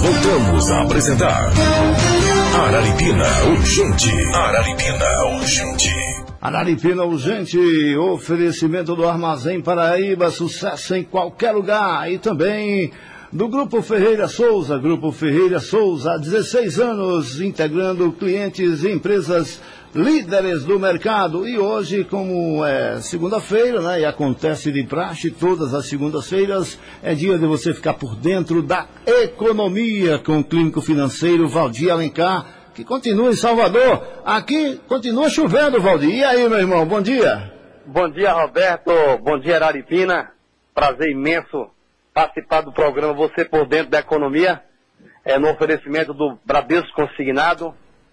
Voltamos a apresentar Araripina Urgente. Araripina Urgente. Araripina Urgente, oferecimento do Armazém Paraíba, sucesso em qualquer lugar. E também do Grupo Ferreira Souza. Grupo Ferreira Souza, há 16 anos, integrando clientes e empresas líderes do mercado. E hoje, como é segunda-feira, né, e acontece de praxe, todas as segundas-feiras, é dia de você ficar por dentro da economia com o clínico financeiro Valdir Alencar, que continua em Salvador. Aqui continua chovendo, Valdir. E aí, meu irmão, bom dia. Bom dia, Roberto. Bom dia, Araripina. Prazer imenso participar do programa Você por Dentro da Economia, no oferecimento do Bradesco Consignado,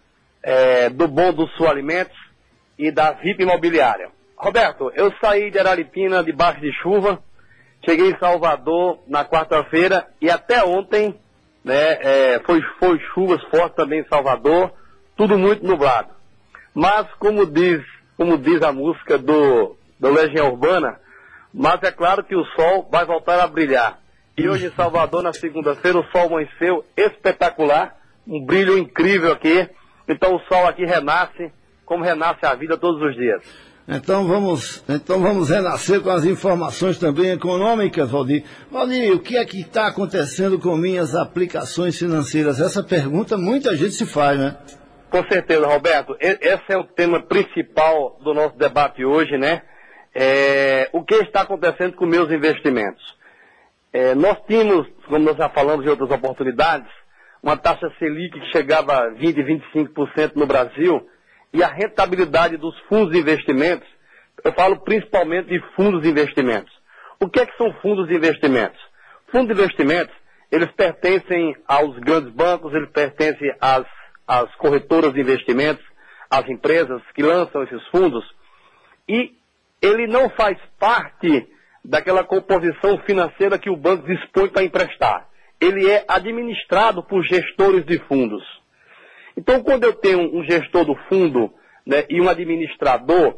do Bom do Sul Alimentos e da VIP Imobiliária. Roberto, eu saí de Araripina debaixo de chuva, cheguei em Salvador na quarta-feira e até ontem, foi chuvas fortes também em Salvador, tudo muito nublado. Mas como diz a música do Legião Urbana, mas é claro que o sol vai voltar a brilhar. E hoje em Salvador, na segunda-feira, o sol amanheceu espetacular, um brilho incrível aqui. Então o sol aqui renasce, como renasce a vida todos os dias. Então vamos renascer com as informações também econômicas, Valdir. Valdir, o que é que está acontecendo com minhas aplicações financeiras? Essa pergunta muita gente se faz, né? Com certeza, Roberto. Esse é o tema principal do nosso debate hoje, né? O que está acontecendo com meus investimentos? Nós tínhamos, como nós já falamos em outras oportunidades, uma taxa Selic que chegava a 20%, 25% no Brasil, e a rentabilidade dos fundos de investimentos, eu falo principalmente de fundos de investimentos. O que são fundos de investimentos? Fundos de investimentos, eles pertencem aos grandes bancos, eles pertencem às corretoras de investimentos, às empresas que lançam esses fundos, e ele não faz parte daquela composição financeira que o banco dispõe para emprestar. Ele é administrado por gestores de fundos. Então, quando eu tenho um gestor do fundo, né, e um administrador,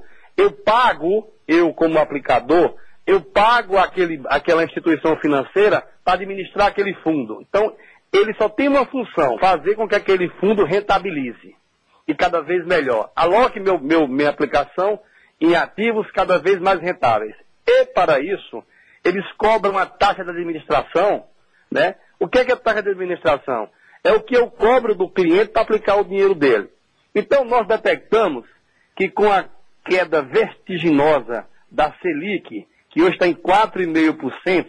eu como aplicador, eu pago aquela instituição financeira para administrar aquele fundo. Então, ele só tem uma função, fazer com que aquele fundo rentabilize. E cada vez melhor. Aloque minha aplicação em ativos cada vez mais rentáveis. E, para isso, eles cobram a taxa de administração, né? O que é a taxa de administração? É o que eu cobro do cliente para aplicar o dinheiro dele. Então, nós detectamos que com a queda vertiginosa da Selic, que hoje está em 4,5%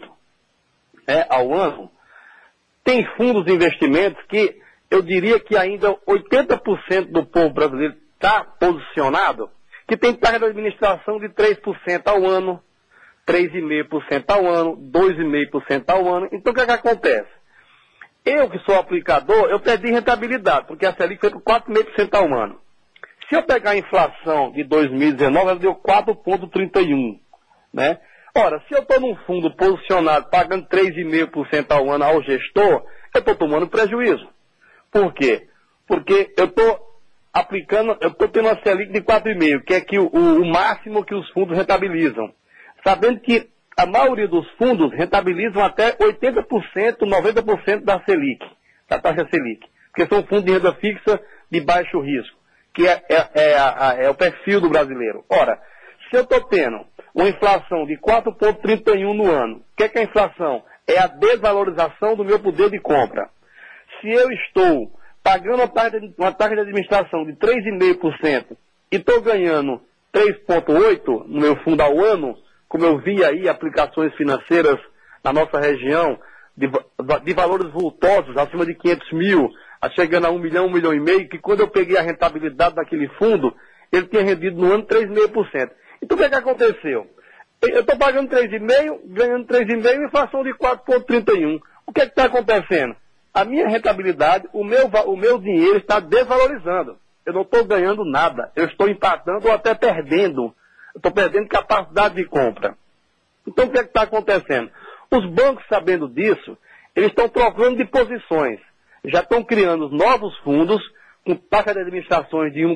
ao ano, tem fundos de investimentos que eu diria que ainda 80% do povo brasileiro está posicionado, que tem taxa de administração de 3% ao ano, 3,5% ao ano, 2,5% ao ano. Então, o que acontece? Eu que sou aplicador, eu perdi rentabilidade, porque a Selic foi para 4,5% ao ano. Se eu pegar a inflação de 2019, ela deu 4,31%, né? Ora, se eu estou num fundo posicionado pagando 3,5% ao ano ao gestor, eu estou tomando prejuízo. Por quê? Porque eu estou tendo uma Selic de 4,5%, que é o máximo que os fundos rentabilizam. Sabendo que a maioria dos fundos rentabilizam até 80%, 90% da Selic, da taxa Selic. Porque são fundos de renda fixa de baixo risco, que é o perfil do brasileiro. Ora, se eu estou tendo uma inflação de 4,31% no ano, o que é a inflação? É a desvalorização do meu poder de compra. Se eu estou pagando uma taxa de administração de 3,5% e estou ganhando 3,8% no meu fundo ao ano, como eu vi aí aplicações financeiras na nossa região, de valores vultosos, acima de 500 mil, chegando a 1 milhão, 1,5 milhão, que quando eu peguei a rentabilidade daquele fundo, ele tinha rendido no ano 3,5%. Então o que aconteceu? Eu estou pagando 3,5%, ganhando 3,5%, inflação de 4,31%. O que está acontecendo? A minha rentabilidade, o meu dinheiro está desvalorizando. Eu não estou ganhando nada. Eu estou empatando ou até perdendo. Estou perdendo capacidade de compra. Então o que está acontecendo? Os bancos, sabendo disso, eles estão trocando de posições. Já estão criando novos fundos com taxa de administrações de 1%,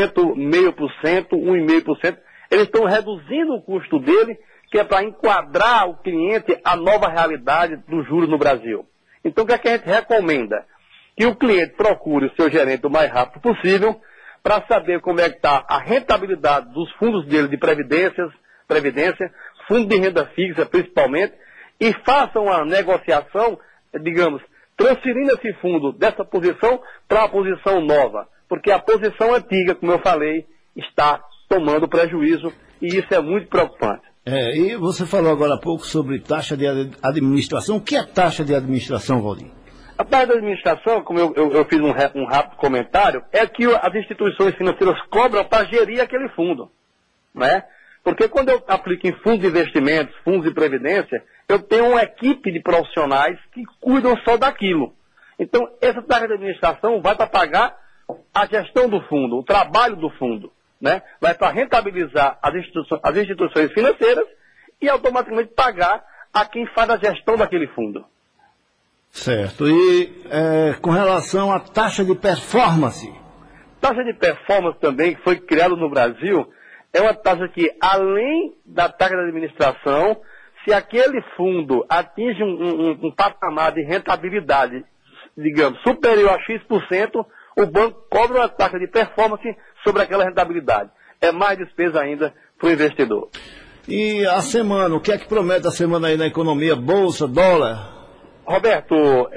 0,5%, 1,5%. Eles estão reduzindo o custo dele, que é para enquadrar o cliente à nova realidade dos juros no Brasil. Então, o que é que a gente recomenda? Que o cliente procure o seu gerente o mais rápido possível para saber como é que está a rentabilidade dos fundos dele de previdência, fundo de renda fixa principalmente, e faça uma negociação, digamos, transferindo esse fundo dessa posição para a posição nova. Porque a posição antiga, como eu falei, está tomando prejuízo e isso é muito preocupante. E você falou agora há pouco sobre taxa de administração. O que é taxa de administração, Valdir? A taxa de administração, como eu fiz um rápido comentário, é que as instituições financeiras cobram para gerir aquele fundo, né? Porque quando eu aplico em fundos de investimentos, fundos de previdência, eu tenho uma equipe de profissionais que cuidam só daquilo. Então, essa taxa de administração vai para pagar a gestão do fundo, o trabalho do fundo, né? Vai para rentabilizar as instituições financeiras e automaticamente pagar a quem faz a gestão daquele fundo. Certo. E com relação à taxa de performance? Taxa de performance também, que foi criada no Brasil, é uma taxa que, além da taxa de administração, se aquele fundo atinge um patamar de rentabilidade, digamos, superior a X%, o banco cobra uma taxa de performance sobre aquela rentabilidade. É mais despesa ainda para o investidor. E a semana, o que é que promete a semana aí na economia? Bolsa, dólar? Roberto,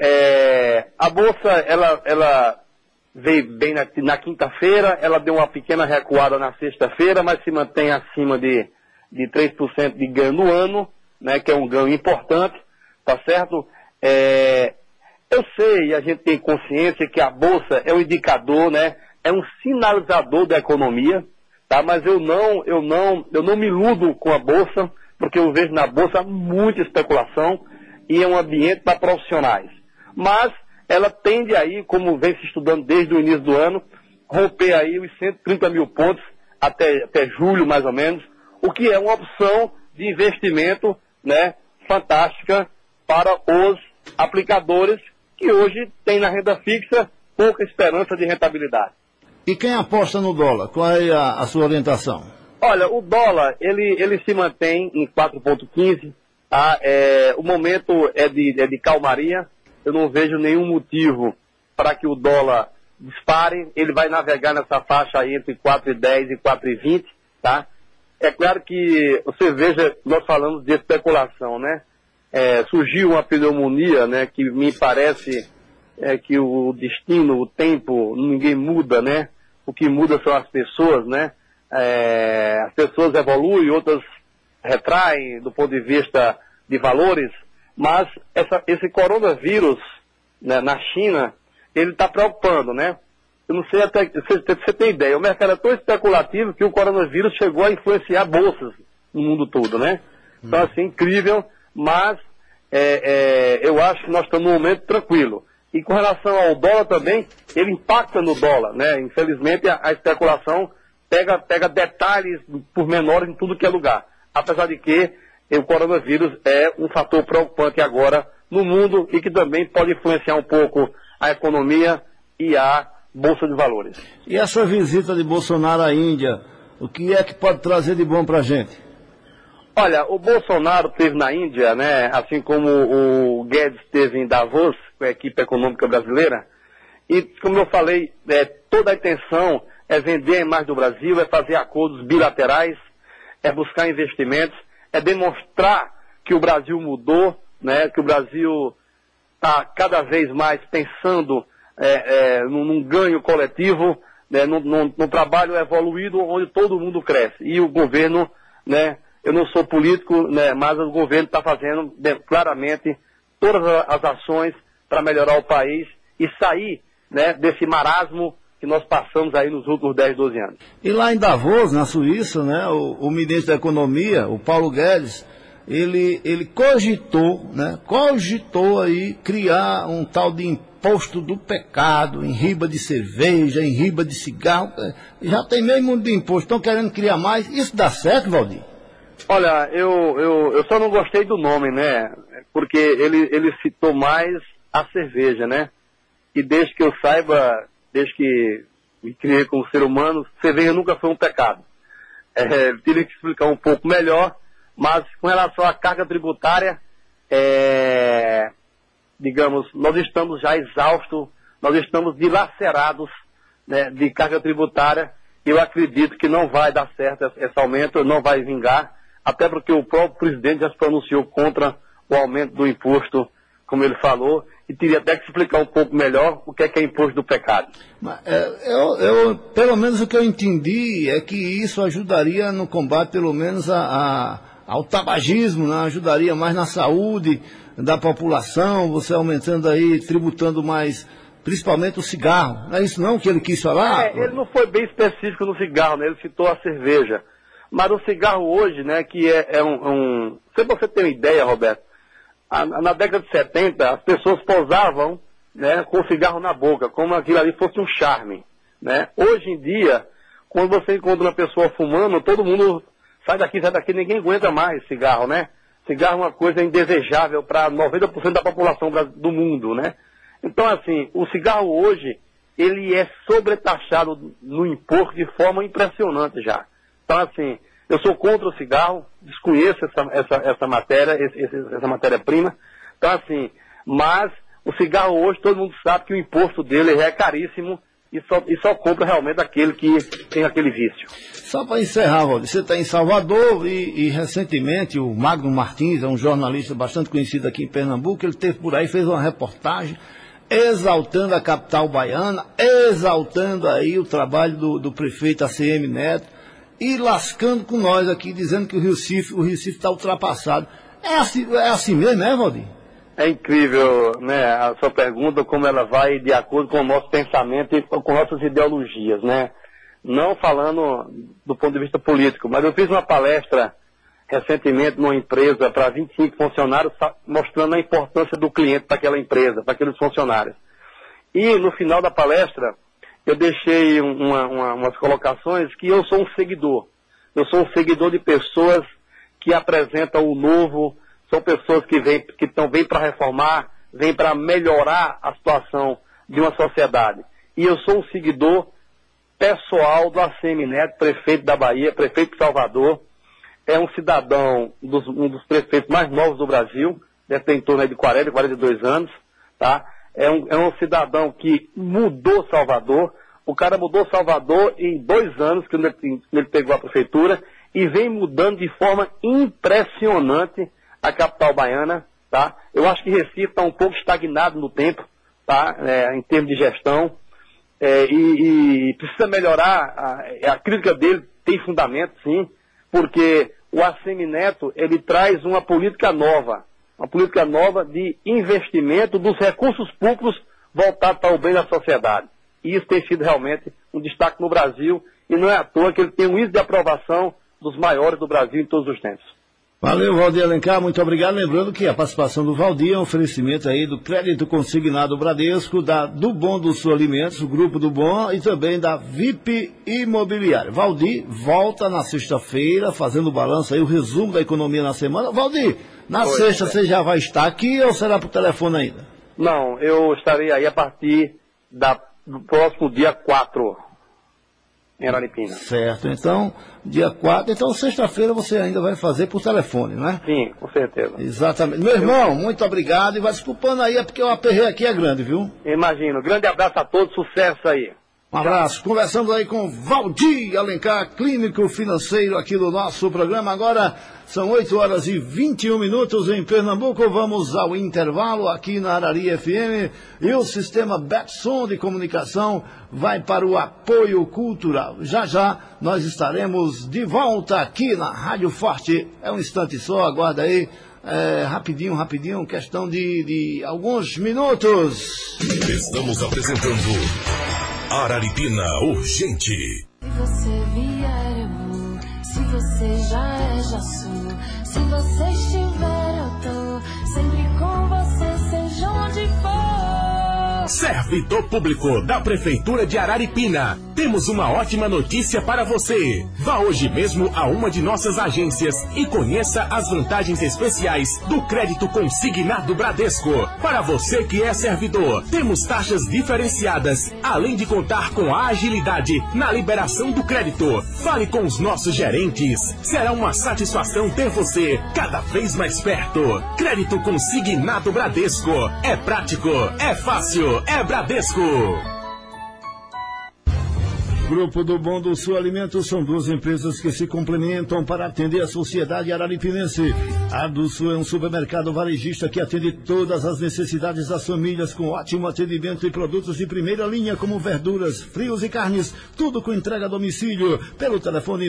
a Bolsa, ela veio bem na quinta-feira, ela deu uma pequena recuada na sexta-feira, mas se mantém acima de 3% de ganho no ano, né, que é um ganho importante, tá certo? Eu sei, a gente tem consciência que a Bolsa é um indicador, né, é um sinalizador da economia, tá? Mas eu não me iludo com a Bolsa, porque eu vejo na Bolsa muita especulação e é um ambiente para profissionais. Mas ela tende aí, como vem se estudando desde o início do ano, romper aí os 130 mil pontos até julho, mais ou menos, o que é uma opção de investimento, né, fantástica para os aplicadores que hoje têm na renda fixa pouca esperança de rentabilidade. E quem aposta no dólar? Qual é a sua orientação? Olha, o dólar, ele se mantém em 4,15. O momento é de calmaria. Eu não vejo nenhum motivo para que o dólar dispare. Ele vai navegar nessa faixa aí entre 4,10 e 4,20, tá? É claro que você veja, nós falamos de especulação, né? Surgiu uma pneumonia, né? Que me parece que o destino, o tempo, ninguém muda, né? O que muda são as pessoas, né? As pessoas evoluem, outras retraem do ponto de vista de valores, mas esse coronavírus, né, na China, ele está preocupando, né? Eu não sei até você tem ideia, o mercado é tão especulativo que o coronavírus chegou a influenciar bolsas no mundo todo, né? Então, assim, incrível, mas eu acho que nós estamos num momento tranquilo. E com relação ao dólar também, ele impacta no dólar, né? Infelizmente, a especulação pega detalhes pormenores em tudo que é lugar. Apesar de que o coronavírus é um fator preocupante agora no mundo e que também pode influenciar um pouco a economia e a Bolsa de Valores. E essa visita de Bolsonaro à Índia, o que é que pode trazer de bom para a gente? Olha, o Bolsonaro esteve na Índia, né, assim como o Guedes esteve em Davos, com a equipe econômica brasileira, e como eu falei, toda a intenção é vender a imagem do Brasil, é fazer acordos bilaterais, é buscar investimentos, é demonstrar que o Brasil mudou, né, que o Brasil está cada vez mais pensando num ganho coletivo, né, num trabalho evoluído onde todo mundo cresce. E o governo, né, eu não sou político, né, mas o governo está fazendo claramente todas as ações para melhorar o país e sair, né, desse marasmo que nós passamos aí nos últimos 10, 12 anos. E lá em Davos, na Suíça, né, o ministro da Economia, o Paulo Guedes, ele cogitou aí criar um tal de imposto do pecado, em riba de cerveja, em riba de cigarro. Já tem meio mundo de imposto, estão querendo criar mais. Isso dá certo, Valdir? Olha, eu só não gostei do nome, né? Porque ele citou mais a cerveja, né? E desde que eu saiba, desde que me criei como ser humano, cerveja nunca foi um pecado. Tive que explicar um pouco melhor, mas com relação à carga tributária, digamos, nós estamos já exaustos, nós estamos dilacerados, né, de carga tributária. Eu acredito que não vai dar certo esse aumento, não vai vingar, até porque o próprio presidente já se pronunciou contra o aumento do imposto, como ele falou, e teria até que explicar um pouco melhor o que é imposto do pecado. Mas, pelo menos o que eu entendi é que isso ajudaria no combate, pelo menos, ao tabagismo, né? Ajudaria mais na saúde da população, você aumentando aí, tributando mais, principalmente o cigarro. Não é isso não que ele quis falar? Ele não foi bem específico no cigarro, né? Ele citou a cerveja. Mas o cigarro hoje, né, que se você tem uma ideia, Roberto, na década de 70, as pessoas posavam, né, com o cigarro na boca, como aquilo ali fosse um charme, né? Hoje em dia, quando você encontra uma pessoa fumando, todo mundo sai daqui, ninguém aguenta mais cigarro, né? Cigarro é uma coisa indesejável para 90% da população do mundo, né? Então, assim, o cigarro hoje, ele é sobretaxado no imposto de forma impressionante já. Então, assim, eu sou contra o cigarro, desconheço essa matéria, essa matéria-prima. Então, assim, mas o cigarro hoje, todo mundo sabe que o imposto dele é caríssimo e só compra realmente aquele que tem aquele vício. Só para encerrar, Valdir, você está em Salvador e recentemente o Magno Martins, é um jornalista bastante conhecido aqui em Pernambuco, ele esteve por aí, fez uma reportagem exaltando a capital baiana, exaltando aí o trabalho do prefeito ACM Neto, e lascando com nós aqui, dizendo que o Recife está ultrapassado. É assim mesmo, né, Valdir? É incrível, né, a sua pergunta, como ela vai de acordo com o nosso pensamento e com nossas ideologias, né? Não falando do ponto de vista político, mas eu fiz uma palestra recentemente numa empresa para 25 funcionários, mostrando a importância do cliente para aquela empresa, para aqueles funcionários. E no final da palestra, eu deixei umas colocações que eu sou um seguidor. Eu sou um seguidor de pessoas que apresentam o novo, são pessoas que vêm para reformar, vêm para melhorar a situação de uma sociedade. E eu sou um seguidor pessoal do ACM Neto, prefeito da Bahia, prefeito de Salvador. É um cidadão, um dos prefeitos mais novos do Brasil, deve ter em torno de 40, 42 anos, tá? É um cidadão que mudou Salvador. O cara mudou Salvador em 2 anos que ele pegou a prefeitura e vem mudando de forma impressionante a capital baiana, tá? Eu acho que Recife está um pouco estagnado no tempo, tá? Em termos de gestão. E precisa melhorar. A crítica dele tem fundamento, sim, porque o ACM Neto, ele traz uma política nova de investimento dos recursos públicos voltados para o bem da sociedade. E isso tem sido realmente um destaque no Brasil, e não é à toa que ele tem um índice de aprovação dos maiores do Brasil em todos os tempos. Valeu, Valdir Alencar, muito obrigado. Lembrando que a participação do Valdir é um oferecimento aí do crédito consignado Bradesco, do Bom do Sul Alimentos, o Grupo do Bom, e também da VIP Imobiliária. Valdir volta na sexta-feira, fazendo o balanço aí, o resumo da economia na semana. Valdir, na sexta você já vai estar aqui ou será por telefone ainda? Não, eu estarei aí a partir do próximo dia 4. Em Araripina. Certo, então, dia 4, então sexta-feira você ainda vai fazer por telefone, não é? Sim, com certeza. Exatamente. Meu irmão, muito obrigado e vai desculpando aí, é porque o aperreio aqui é grande, viu? Imagino. Grande abraço a todos, sucesso aí. Um abraço. Conversamos aí com Valdir Alencar, clínico financeiro aqui do nosso programa. Agora são 8h21 em Pernambuco. Vamos ao intervalo aqui na Arari FM. E o sistema Betson de comunicação vai para o apoio cultural. Já já nós estaremos de volta aqui na Rádio Forte. É um instante só, aguarda aí. Rapidinho, questão de alguns minutos. Estamos apresentando Araripina Urgente. Se você vier, eu vou. Se você já é, já sou. Se você estiver, eu tô. Sempre com você, seja onde for. Servidor público da Prefeitura de Araripina. Temos uma ótima notícia para você. Vá hoje mesmo a uma de nossas agências e conheça as vantagens especiais do crédito consignado Bradesco. Para você que é servidor, temos taxas diferenciadas, além de contar com a agilidade na liberação do crédito. Fale com os nossos gerentes. Será uma satisfação ter você cada vez mais perto. Crédito consignado Bradesco. É prático, é fácil, é Bradesco. Grupo do Bom do Sul Alimentos são duas empresas que se complementam para atender a sociedade araripinense. A do Sul é um supermercado varejista que atende todas as necessidades das famílias com ótimo atendimento e produtos de primeira linha como verduras, frios e carnes, tudo com entrega a domicílio pelo telefone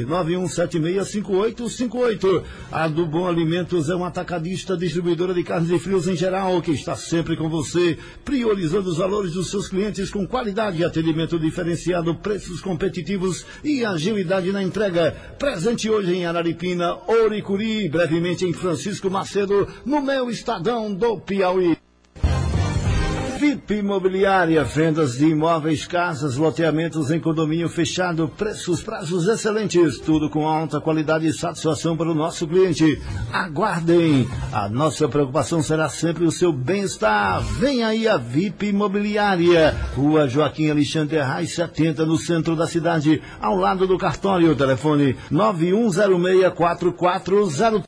991765858. A do Bom Alimentos é um atacadista distribuidora de carnes e frios em geral que está sempre com você, priorizando os valores dos seus clientes com qualidade e atendimento diferenciado, preços competitivos e agilidade na entrega. Presente hoje em Araripina, Oricuri, brevemente em Francisco Macedo, no meu Estadão do Piauí. VIP Imobiliária, vendas de imóveis, casas, loteamentos em condomínio fechado, preços, prazos excelentes, tudo com alta qualidade e satisfação para o nosso cliente. Aguardem, a nossa preocupação será sempre o seu bem-estar. Vem aí a VIP Imobiliária, Rua Joaquim Alexandre Reis 70, no centro da cidade, ao lado do cartório. Telefone 91064403.